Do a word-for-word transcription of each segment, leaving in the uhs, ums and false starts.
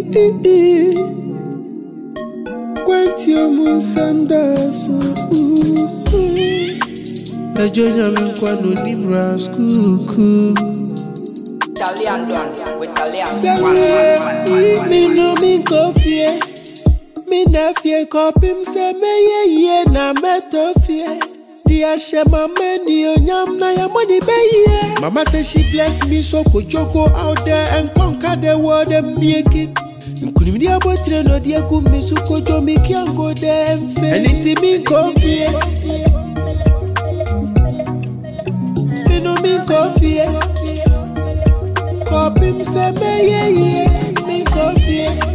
Quantio mun sandas. A junior man quando nimra school. Italian done with Italian. Say me no me coffee. Me na fie kopim se me ye ye na metofie. Dia shema meni onyam na ya money be ye. Mama say she bless me so kojo go out there and conquer the world and make it. Nkuni mi dia botre no dia ku me su kojo me can go there and fail. And it me coffee. Me no me coffee. Kopim se me ye ye me coffee.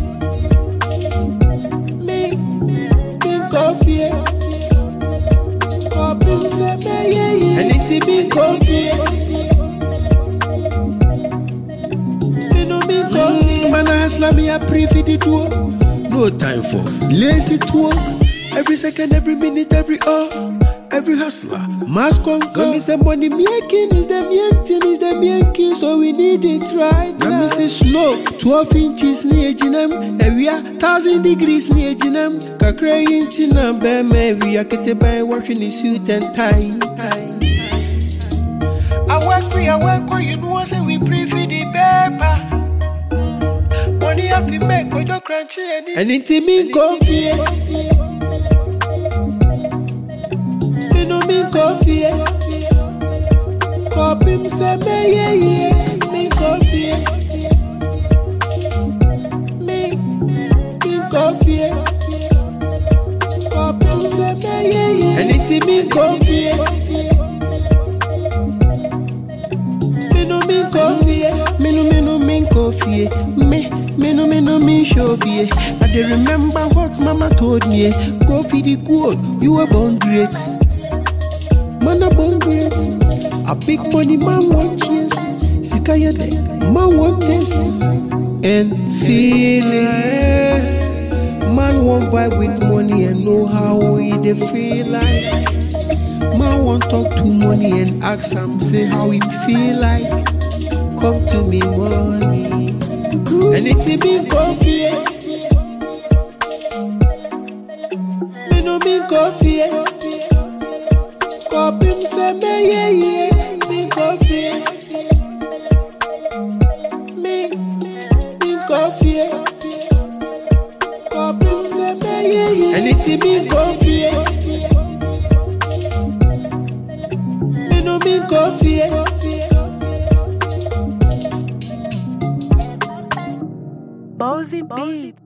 Coffee, coffee, say me yeah yeah. And it be coffee. Me no me coffee. Man a hustler me a pray for the door. No time for lazy talk. Every second, every minute, every hour. Every hustler must conquer. Me say money making is the main thing, is the main key. So we need it right now. Me say slow, twelve inches ni ejinem. Area thousand degrees ni ejinem. Kakra inchi na be me we a kete by working in suit and tie. I work we I work we you know say we pray for the paper. Money have to make go your crunchy and it me coffee. No me coffee, kopim se me ye ye, me coffee, me me coffee, kopim se me ye ye, and it me coffee, me no me coffee, me no me no me coffee, me me no me no me show be. I dey remember what mama told me, coffee the good, you were born great. Man a born great. A big money man want chase. Sikaya de man want taste and feeling. Man want vibe with money and know how he they feel like. Man want talk to money and ask him say how he feel like. Come to me money and it be coffee. Me no me coffee. Kopim se me ye ye, me coffee, me me coffee. Kopim se me ye ye, and it me coffee. Me no me coffee. Bozy Beat.